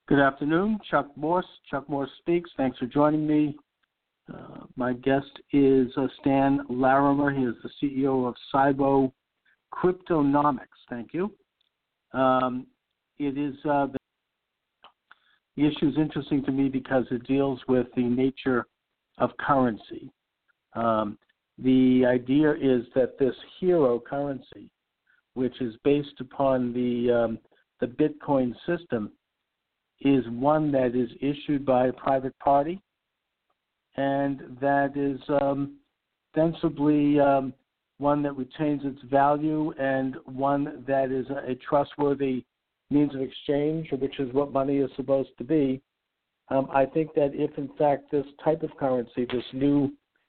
Good afternoon, Chuck Morse. Chuck Morse Speaks. Thanks for joining me. My guest is Stan Larimer. He is the CEO of Cybo Cryptonomics. Thank you. The issue is interesting to me because it deals with the nature of currency. The idea is that this hero currency, which is based upon the Bitcoin system, is one that is issued by a private party and that is ostensibly one that retains its value and one that is a trustworthy means of exchange, which is what money is supposed to be. I think that if, in fact, this type of currency, this new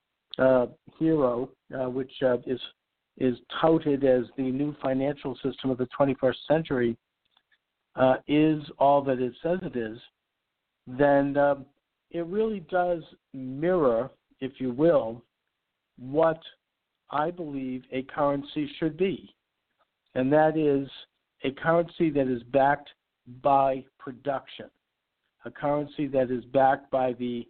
hero, which is touted as the new financial system of the 21st century, is all that it says it is, then it really does mirror, if you will, what I believe a currency should be. And that is a currency that is backed by production, a currency that is backed by the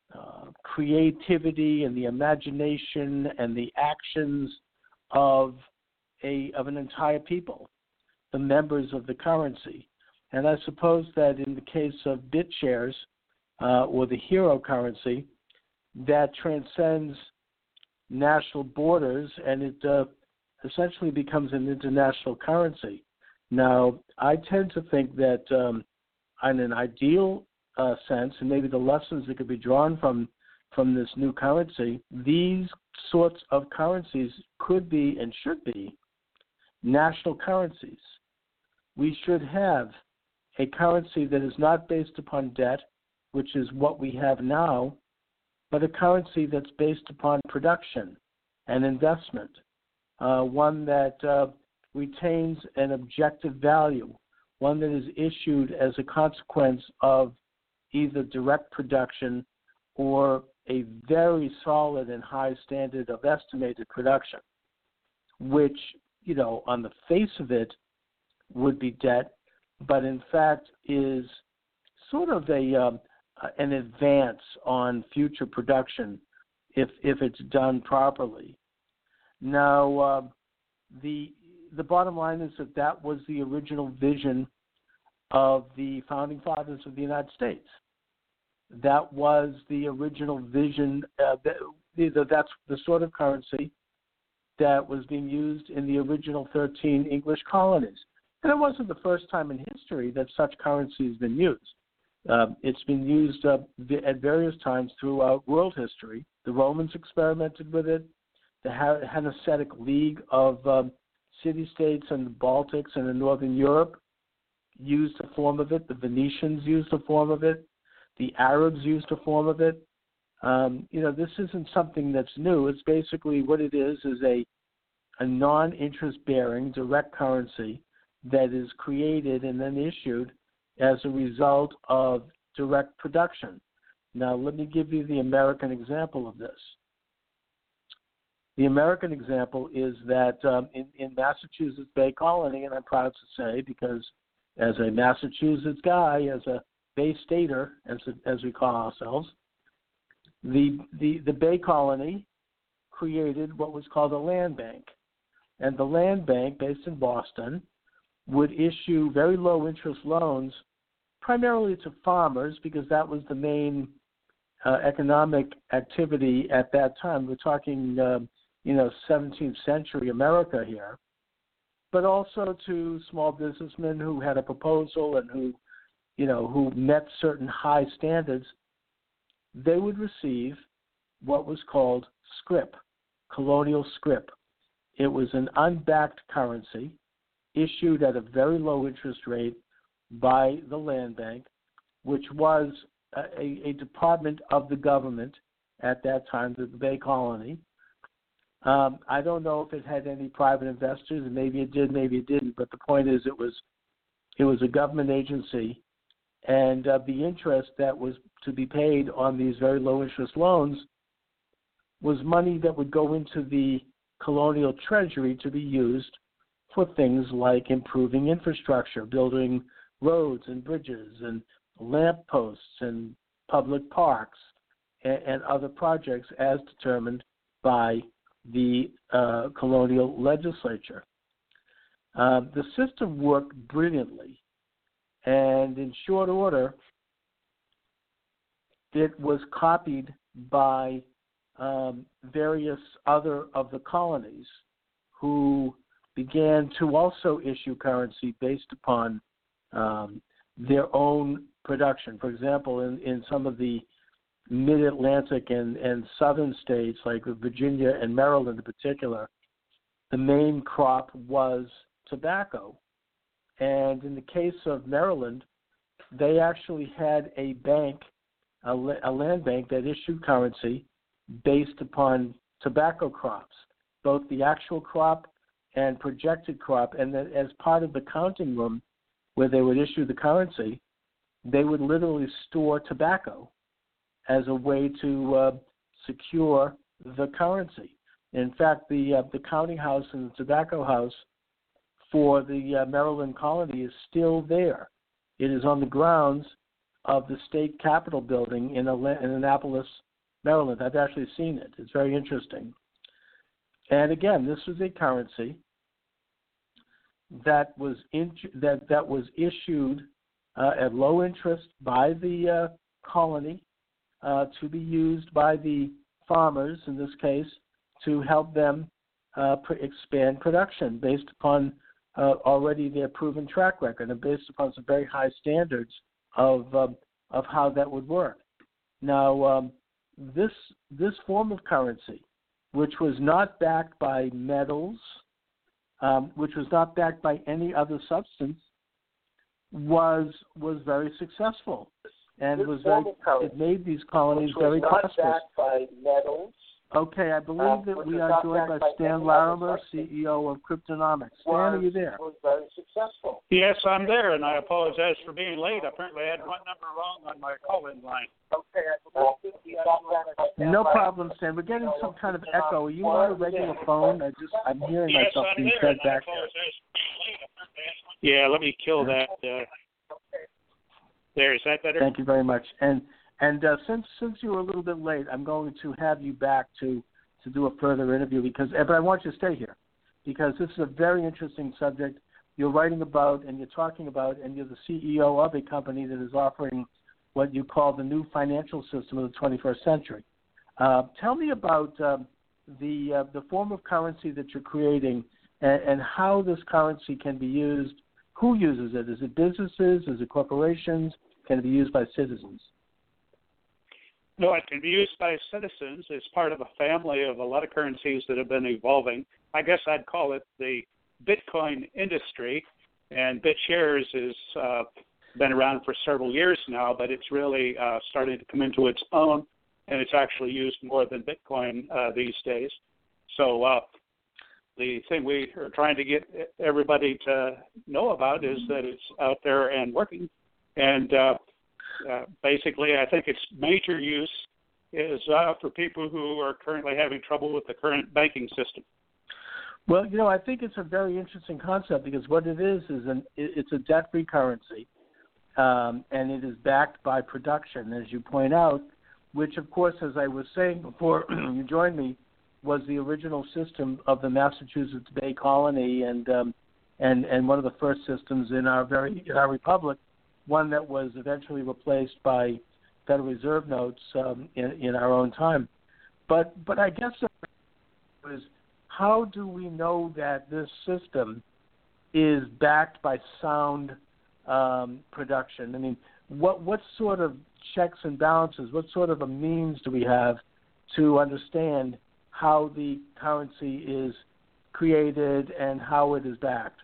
creativity and the imagination and the actions of an entire people, the members of the currency. And I suppose that in the case of BitShares, or the hero currency, that transcends national borders and it essentially becomes an international currency. Now, I tend to think that in an ideal sense, and maybe the lessons that could be drawn from this new currency, these sorts of currencies could be and should be national currencies. We should have a currency that is not based upon debt, which is what we have now, but a currency that's based upon production and investment, one that retains an objective value, one that is issued as a consequence of either direct production or a very solid and high standard of estimated production, which, on the face of it would be debt, but in fact is sort of an advance on future production if it's done properly. Now, the bottom line is that was the original vision of the founding fathers of the United States. That was the original vision. That's the sort of currency that was being used in the original 13 English colonies. And it wasn't the first time in history that such currency has been used. It's been used at various times throughout world history. The Romans experimented with it. The Hanseatic League of city-states in the Baltics and in Northern Europe used a form of it. The Venetians used a form of it. The Arabs used a form of it. This isn't something that's new. It's basically what it is a non-interest-bearing direct currency that is created and then issued as a result of direct production. Now, let me give you the American example of this. The American example is that in Massachusetts Bay Colony, and I'm proud to say, because as a Massachusetts guy, as a Bay Stater, as we call ourselves, the Bay Colony created what was called a land bank. And the land bank, based in Boston, would issue very low interest loans primarily to farmers because that was the main economic activity at that time. We're talking 17th century America here, but also to small businessmen who had a proposal and who met certain high standards. They would receive what was called scrip, colonial scrip. It was an unbacked currency issued at a very low interest rate by the land bank, which was a department of the government at that time, the Bay Colony. I don't know if it had any private investors, and maybe it did, maybe it didn't, but the point is it was a government agency, and the interest that was to be paid on these very low interest loans was money that would go into the colonial treasury to be used for things like improving infrastructure, building roads and bridges and lamp posts and public parks and other projects as determined by the colonial legislature. The system worked brilliantly, and in short order, it was copied by various other of the colonies who began to also issue currency based upon their own production. For example, in some of the mid-Atlantic and southern states, like Virginia and Maryland in particular, the main crop was tobacco. And in the case of Maryland, they actually had a bank, a land bank that issued currency based upon tobacco crops, both the actual crop and projected crop. And that as part of the counting room where they would issue the currency, they would literally store tobacco as a way to secure the currency. In fact, the counting house and the tobacco house for the Maryland colony is still there. It is on the grounds of the state capitol building in Annapolis, Maryland. I've actually seen it. It's very interesting. And again, this was a currency that was that was issued at low interest by the colony to be used by the farmers, in this case, to help them expand production based upon already their proven track record and based upon some very high standards of how that would work. Now, this form of currency, which was not backed by metals, which was not backed by any other substance, was very successful, and it made these colonies very prosperous. Backed by metals. Okay, I believe that we are joined by Stan Larimer, CEO of Cryptonomics. Stan, are you there? Was very successful. Yes, I'm there, and I apologize for being late. Apparently, I had one number wrong on my call-in line. Okay, I believe we are joined by Stan No Larimer. problem, Stan. We're getting some kind of echo. Are you on a regular phone? I'm hearing Yes, myself I'm being there, fed and I back apologize for being late. Yeah, let me kill that. There, is that better? Thank you very much. And since you were a little bit late, I'm going to have you back to do a further interview but I want you to stay here because this is a very interesting subject you're writing about and you're talking about, and you're the CEO of a company that is offering what you call the new financial system of the 21st century. Tell me about the form of currency that you're creating and how this currency can be used. Who uses it? Is it businesses? Is it corporations? Can it be used by citizens? No, it can be used by citizens. It's part of a family of a lot of currencies that have been evolving. I guess I'd call it the Bitcoin industry, and BitShares has been around for several years now, but it's really starting to come into its own, and it's actually used more than Bitcoin these days. So the thing we are trying to get everybody to know about is that it's out there and working, and basically, I think its major use is for people who are currently having trouble with the current banking system. Well, I think it's a very interesting concept because what it is it's a debt-free currency, and it is backed by production, as you point out, which, of course, as I was saying before you joined me, was the original system of the Massachusetts Bay Colony and one of the first systems in our republic. One that was eventually replaced by Federal Reserve notes in our own time. But I guess is how do we know that this system is backed by sound production? I mean, what sort of checks and balances, what sort of a means do we have to understand how the currency is created and how it is backed?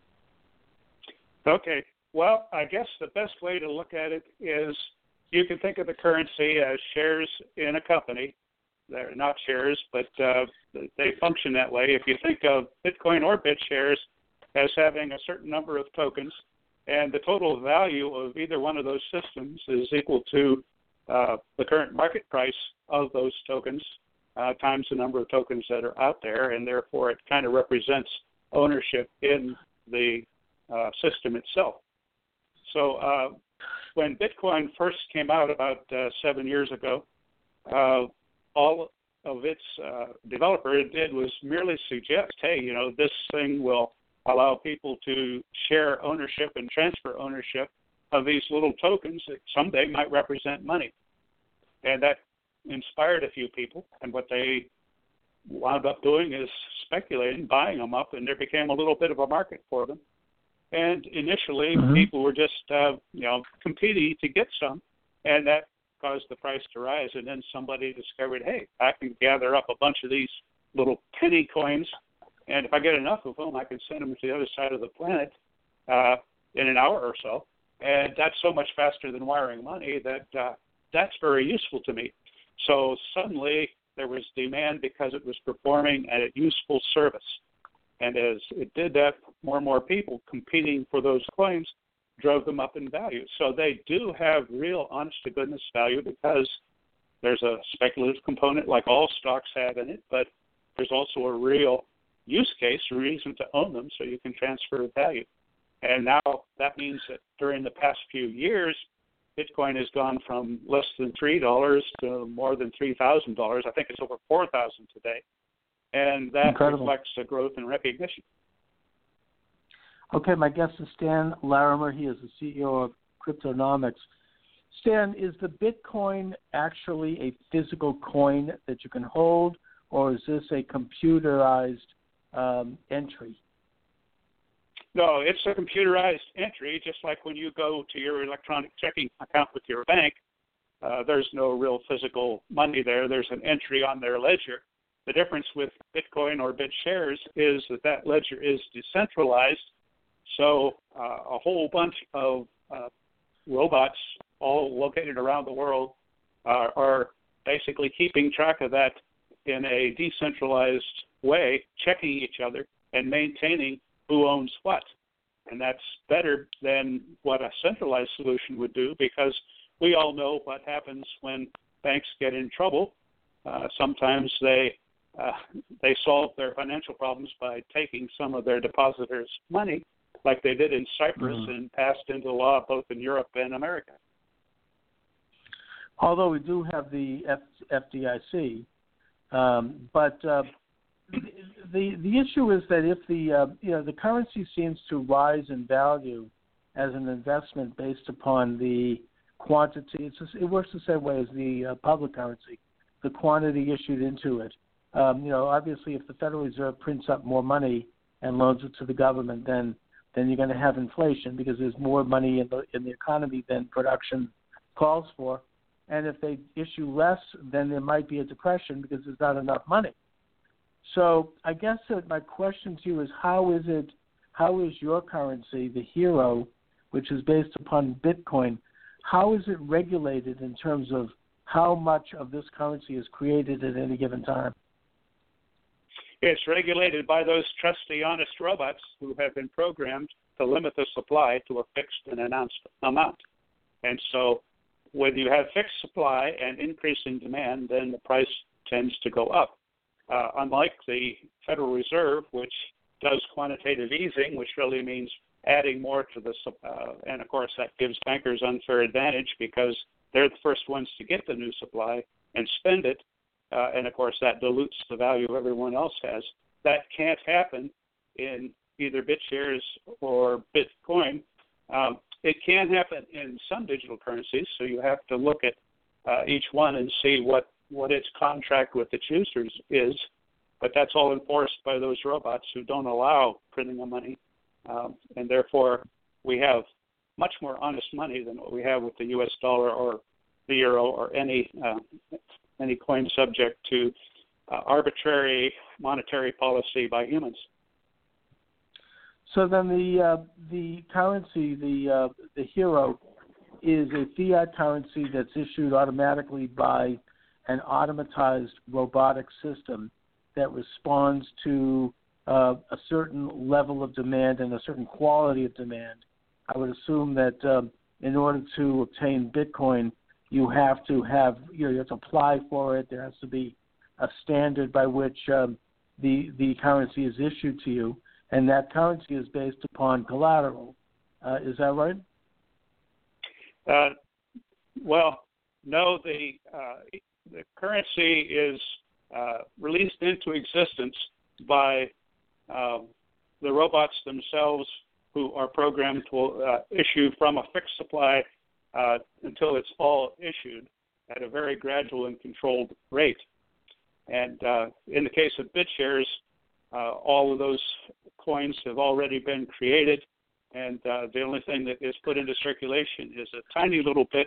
Okay. Well, I guess the best way to look at it is you can think of the currency as shares in a company. They're not shares, but they function that way. If you think of Bitcoin or BitShares as having a certain number of tokens, and the total value of either one of those systems is equal to the current market price of those tokens times the number of tokens that are out there, and therefore it kind of represents ownership in the system itself. So when Bitcoin first came out about 7 years ago, all of its developer did was merely suggest, hey, this thing will allow people to share ownership and transfer ownership of these little tokens that someday might represent money. And that inspired a few people, and what they wound up doing is speculating, buying them up, and there became a little bit of a market for them. And initially, people were just, competing to get some, and that caused the price to rise. And then somebody discovered, hey, I can gather up a bunch of these little penny coins, and if I get enough of them, I can send them to the other side of the planet in an hour or so. And that's so much faster than wiring money that that's very useful to me. So suddenly there was demand because it was performing a useful service. And as it did that, more and more people competing for those coins drove them up in value. So they do have real honest-to-goodness value because there's a speculative component like all stocks have in it, but there's also a real use case, a reason to own them so you can transfer value. And now that means that during the past few years, Bitcoin has gone from less than $3 to more than $3,000. I think it's over $4,000 today. And that Incredible. reflects the growth and recognition. Okay, my guest is Stan Larimer. He is the CEO of Cryptonomics. Stan, is the Bitcoin actually a physical coin that you can hold, or is this a computerized entry? No, it's a computerized entry, just like when you go to your electronic checking account with your bank. There's no real physical money there. There's an entry on their ledger. The difference with Bitcoin or BitShares is that ledger is decentralized. So a whole bunch of robots, all located around the world, are basically keeping track of that in a decentralized way, checking each other and maintaining who owns what. And that's better than what a centralized solution would do, because we all know what happens when banks get in trouble. Sometimes they solve their financial problems by taking some of their depositors' money, like they did in Cyprus and passed into law both in Europe and America. Although we do have the FDIC, but the issue is that if the currency seems to rise in value as an investment based upon the quantity, it works the same way as the public currency, the quantity issued into it. Obviously, if the Federal Reserve prints up more money and loans it to the government, then you're going to have inflation because there's more money in the economy than production calls for. And if they issue less, then there might be a depression because there's not enough money. So I guess that my question to you is, how is your currency, the Hero, which is based upon Bitcoin, how is it regulated in terms of how much of this currency is created at any given time? It's regulated by those trusty, honest robots who have been programmed to limit the supply to a fixed and announced amount. And so when you have fixed supply and increasing demand, then the price tends to go up. Unlike the Federal Reserve, which does quantitative easing, which really means adding more to the and of course that gives bankers unfair advantage because they're the first ones to get the new supply and spend it. And, of course, that dilutes the value everyone else has. That can't happen in either BitShares or Bitcoin. It can happen in some digital currencies, so you have to look at each one and see what its contract with its users is. But that's all enforced by those robots who don't allow printing of money. And, therefore, we have much more honest money than what we have with the U.S. dollar or the euro or any coin subject to arbitrary monetary policy by humans. So then the currency, the Hero, is a fiat currency that's issued automatically by an automatized robotic system that responds to a certain level of demand and a certain quality of demand. I would assume that in order to obtain Bitcoin, you have to apply for it. There has to be a standard by which the currency is issued to you, and that currency is based upon collateral. Is that right? Well, no, the currency is released into existence by the robots themselves, who are programmed to issue from a fixed supply until it's all issued at a very gradual and controlled rate. And in the case of BitShares, all of those coins have already been created, and the only thing that is put into circulation is a tiny little bit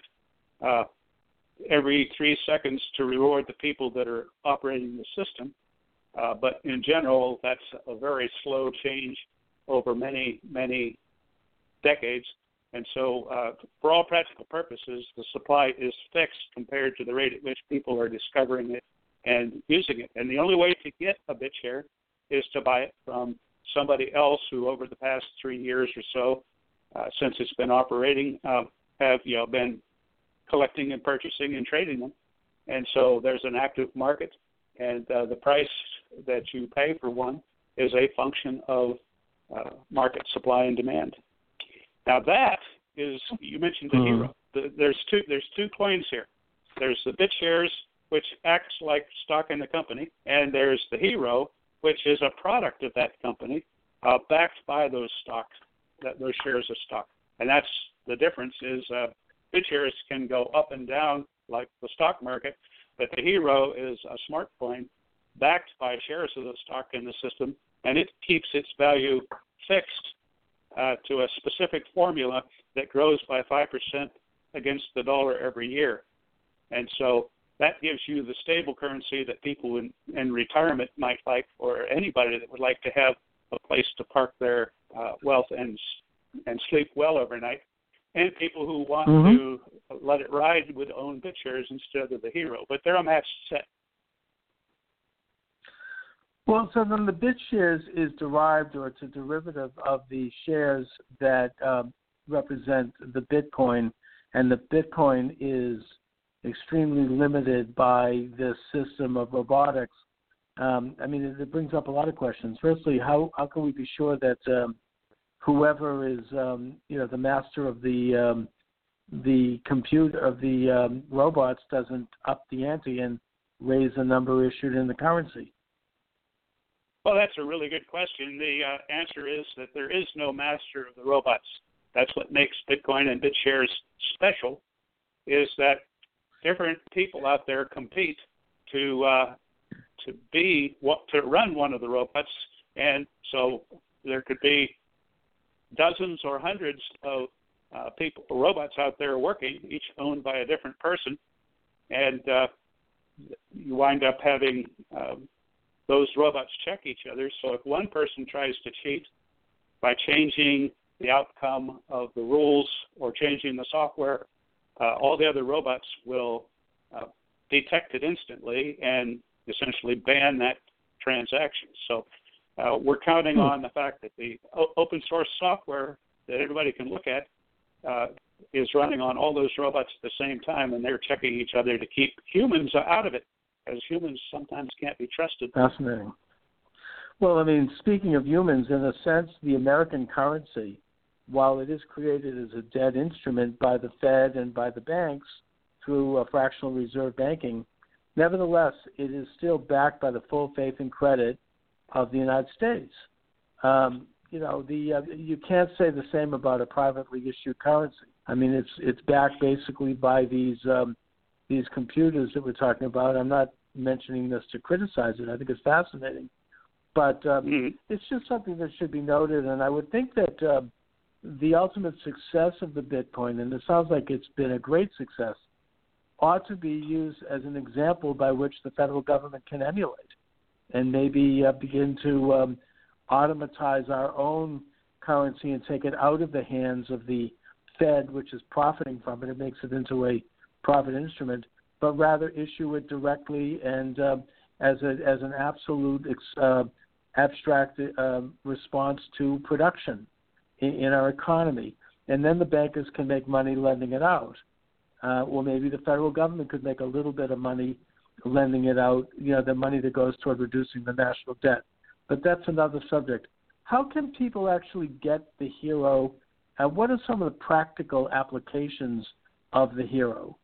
every 3 seconds to reward the people that are operating the system. But in general, that's a very slow change over many, many decades. And so for all practical purposes, the supply is fixed compared to the rate at which people are discovering it and using it. And the only way to get a BitShare is to buy it from somebody else who, over the past 3 years or so, since it's been operating, have been collecting and purchasing and trading them. And so there's an active market, and the price that you pay for one is a function of market supply and demand. Now that is, you mentioned the Hero. There's two coins here. There's the BitShares, which acts like stock in the company, and there's the Hero, which is a product of that company, backed by those shares of stock. And that's the difference is BitShares can go up and down like the stock market, but the Hero is a smart coin backed by shares of the stock in the system, and it keeps its value fixed to a specific formula that grows by 5% against the dollar every year. And so that gives you the stable currency that people in retirement might like, or anybody that would like to have a place to park their wealth and sleep well overnight. And people who want to let it ride would own BitShares instead of the Hero. But they're a matched set. Well, so then the BitShares is derived, or it's a derivative of the shares that represent the Bitcoin, and the Bitcoin is extremely limited by this system of robotics. I mean, it brings up a lot of questions. Firstly, how can we be sure that whoever is the master of the compute of the robots doesn't up the ante and raise the number issued in the currency? Well, that's a really good question. The answer is that there is no master of the robots. That's what makes Bitcoin and BitShares special, is that different people out there compete to run one of the robots, and so there could be dozens or hundreds of robots out there working, each owned by a different person, and you wind up having those robots check each other. So if one person tries to cheat by changing the outcome of the rules or changing the software, all the other robots will detect it instantly and essentially ban that transaction. So we're counting on the fact that the open source software that everybody can look at is running on all those robots at the same time, and they're checking each other to keep humans out of it, as humans sometimes can't be trusted. Fascinating. Well, I mean, speaking of humans, in a sense, the American currency, while it is created as a debt instrument by the Fed and by the banks through fractional reserve banking, nevertheless, it is still backed by the full faith and credit of the United States. You can't say the same about a privately issued currency. I mean, it's backed basically by these computers that we're talking about. I'm not mentioning this to criticize it. I think it's fascinating, but it's just something that should be noted. And I would think that the ultimate success of the Bitcoin, and it sounds like it's been a great success, ought to be used as an example by which the federal government can emulate and maybe begin to automatize our own currency and take it out of the hands of the Fed, which is profiting from it. It makes it into a profit instrument, but rather issue it directly and as an absolute abstract response to production in our economy. And then the bankers can make money lending it out. Or maybe the federal government could make a little bit of money lending it out, the money that goes toward reducing the national debt. But that's another subject. How can people actually get the Hero? What are some of the practical applications of the hero?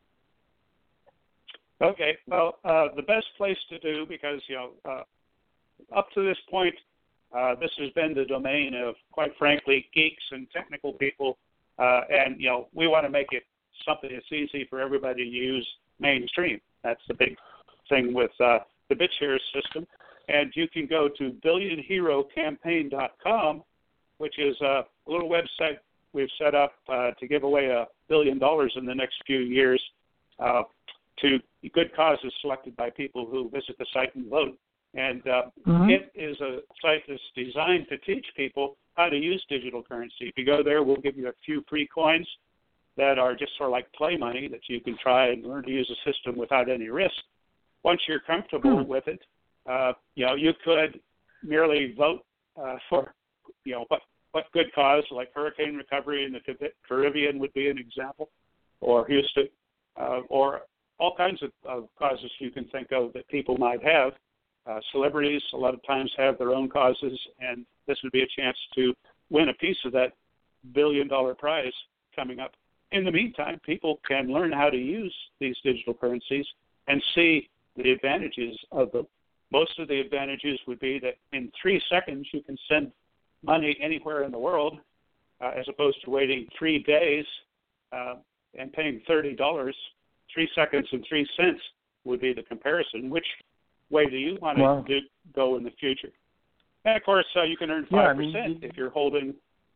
Okay, well, the best place to do, because, up to this point, this has been the domain of, quite frankly, geeks and technical people, and, we want to make it something that's easy for everybody to use mainstream. That's the big thing with the BitShares system. And you can go to billionherocampaign.com, which is a little website we've set up to give away $1 billion in the next few years to good causes selected by people who visit the site and vote. And it is a site that's designed to teach people how to use digital currency. If you go there, we'll give you a few free coins that are just sort of like play money that you can try and learn to use the system without any risk. Once you're comfortable with it, you could merely vote for, what good cause, like hurricane recovery in the Caribbean would be an example, or Houston, or all kinds of causes you can think of that people might have. Celebrities a lot of times have their own causes, and this would be a chance to win a piece of that $1 billion prize coming up. In the meantime, people can learn how to use these digital currencies and see the advantages of them. Most of the advantages would be that in 3 seconds you can send money anywhere in the world, as opposed to waiting 3 days and paying $30. 3 seconds and 3 cents would be the comparison. Which way do you want to go in the future? And of course, you can earn 5% if you're holding.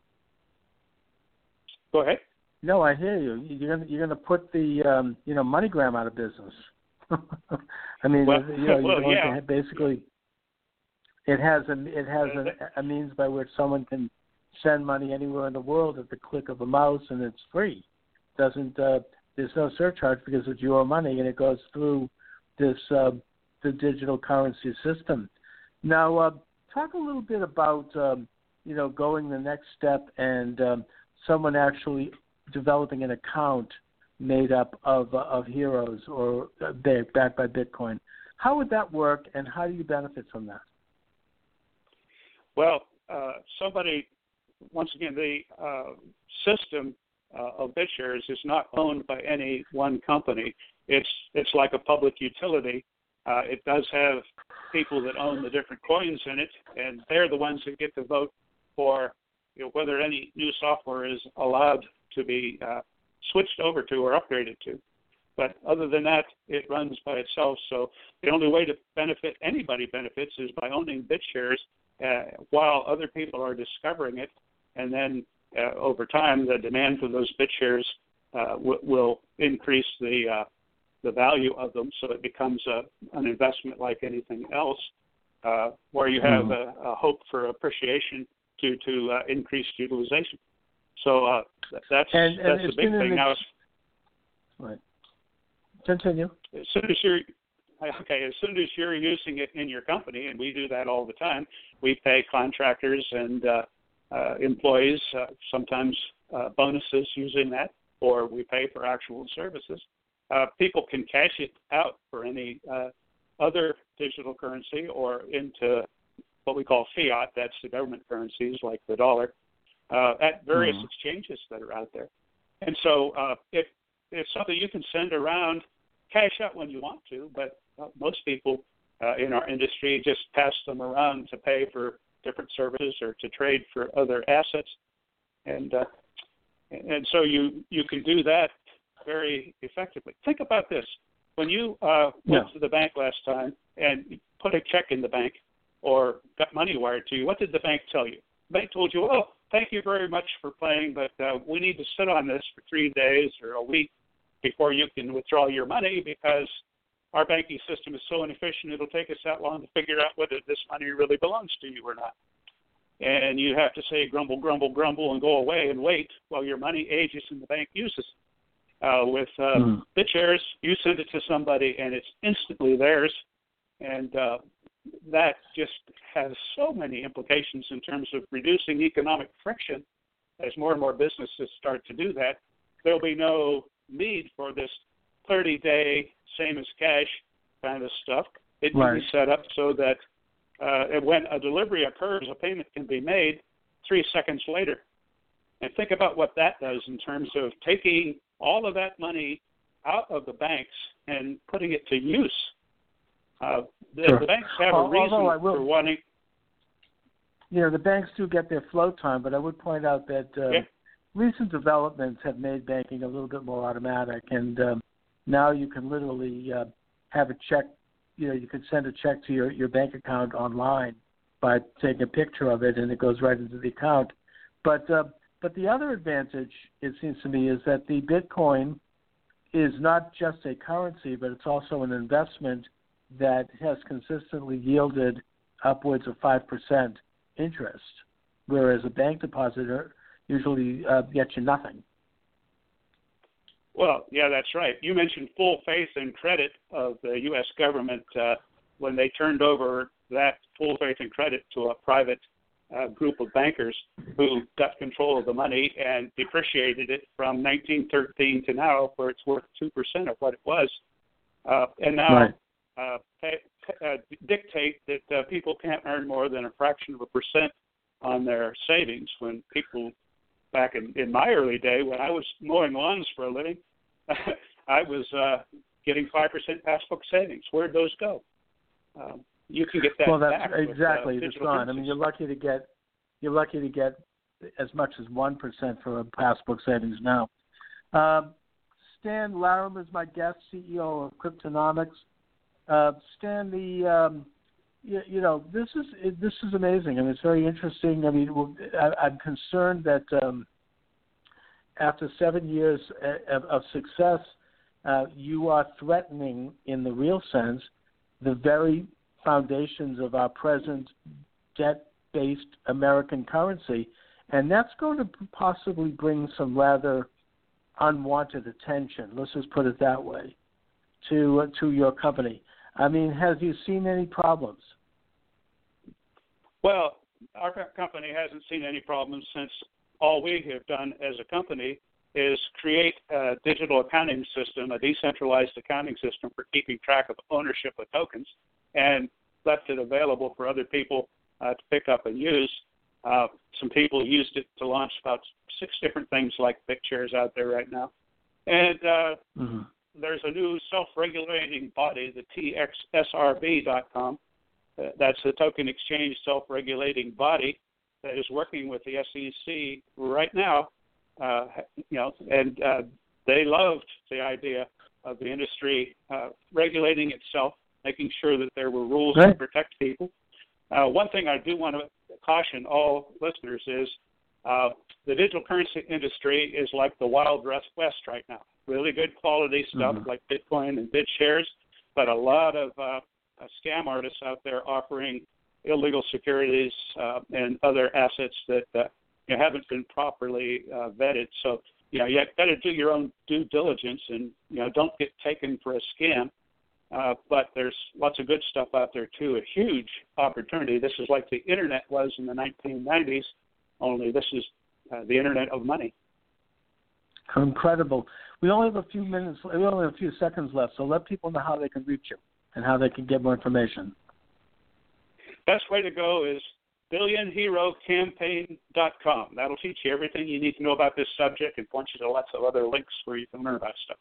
Go ahead. No, I hear you. You're gonna put the MoneyGram out of business. I mean, basically, it has a means by which someone can send money anywhere in the world at the click of a mouse, and it's free. There's no surcharge because it's your money, and it goes through this the digital currency system. Now, talk a little bit about going the next step and someone actually developing an account made up of heroes or backed by Bitcoin. How would that work, and how do you benefit from that? Well, once again, the system of BitShares is not owned by any one company. It's like a public utility. It does have people that own the different coins in it, and they're the ones that get to vote for whether any new software is allowed to be switched over to or upgraded to. But other than that, it runs by itself. So the only way to anybody benefits is by owning BitShares while other people are discovering it. And then over time, the demand for those BitShares will increase the value of them, so it becomes an investment like anything else, where you have a hope for appreciation due to increased utilization. So that's the big thing now. Right. Continue. As soon as you're using it in your company, and we do that all the time, we pay contractors and employees sometimes bonuses using that, or we pay for actual services. People can cash it out for any other digital currency or into what we call fiat. That's the government currencies like the dollar at various exchanges that are out there. And so it's something you can send around, cash out when you want to, but most people in our industry just pass them around to pay for different services or to trade for other assets. And so you can do that very effectively. Think about this. When you went to the bank last time and put a check in the bank or got money wired to you, what did the bank tell you? The bank told you, oh, thank you very much for playing, but we need to sit on this for 3 days or a week before you can withdraw your money because our banking system is so inefficient it'll take us that long to figure out whether this money really belongs to you or not. And you have to say grumble, grumble, grumble and go away and wait while your money ages and the bank uses it. With BitShares, you send it to somebody and it's instantly theirs. And that just has so many implications in terms of reducing economic friction. As more and more businesses start to do that, there'll be no need for this 30-day same as cash kind of stuff. It can be set up so that when a delivery occurs, a payment can be made 3 seconds later. And think about what that does in terms of taking all of that money out of the banks and putting it to use. The banks have a reason for wanting. Yeah, the banks do get their float time, but I would point out that recent developments have made banking a little bit more automatic, and now you can literally have a check. You can send a check to your bank account online by taking a picture of it, and it goes right into the account. But the other advantage, it seems to me, is that the Bitcoin is not just a currency, but it's also an investment that has consistently yielded upwards of 5% interest, whereas a bank depositor usually gets you nothing. Well, yeah, that's right. You mentioned full faith and credit of the U.S. government when they turned over that full faith and credit to a private group of bankers who got control of the money and depreciated it from 1913 to now, where it's worth 2% of what it was, and now dictate that people can't earn more than a fraction of a percent on their savings. When people back in my early day, when I was mowing lawns for a living, I was getting 5% passbook savings. Where'd those go? You can get that back. Well, that's exactly. With, it's gone. I mean, you're lucky to get as much as 1% for a passbook savings now. Stan Larum is my guest, CEO of Cryptonomics. Stan, this is amazing. I mean, it's very interesting. I mean, I'm concerned that after 7 years of success, you are threatening, in the real sense, the very foundations of our present debt-based American currency, and that's going to possibly bring some rather unwanted attention. Let's just put it that way to your company. I mean, have you seen any problems? Well, our company hasn't seen any problems since all we have done as a company is create a digital accounting system, a decentralized accounting system for keeping track of ownership of tokens, and left it available for other people to pick up and use. Some people used it to launch about 6 different things like BitShares out there right now. And there's a new self-regulating body, the TXSRB.com. That's the token exchange self-regulating body that is working with the SEC right now. And they loved the idea of the industry regulating itself, making sure that there were rules to protect people. One thing I do want to caution all listeners is the digital currency industry is like the Wild West right now. Really good quality stuff like Bitcoin and BitShares, but a lot of scam artists out there offering illegal securities and other assets that haven't been properly vetted. So, you better do your own due diligence and, don't get taken for a scam. But there's lots of good stuff out there, too, a huge opportunity. This is like the Internet was in the 1990s, only this is the Internet of money. Incredible. We only have a few minutes, we only have a few seconds left, so let people know how they can reach you and how they can get more information. Best way to go is BillionHeroCampaign.com. That'll teach you everything you need to know about this subject and point you to lots of other links where you can learn about stuff.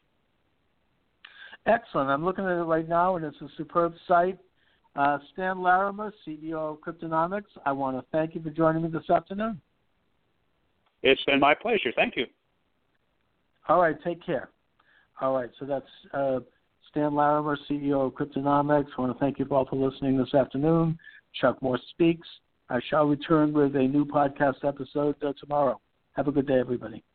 Excellent. I'm looking at it right now, and it's a superb site. Stan Larimer, CEO of Cryptonomics, I want to thank you for joining me this afternoon. It's been my pleasure. Thank you. All right. Take care. All right. So that's Stan Larimer, CEO of Cryptonomics. I want to thank you all for listening this afternoon. Chuck Moore Speaks. I shall return with a new podcast episode tomorrow. Have a good day, everybody.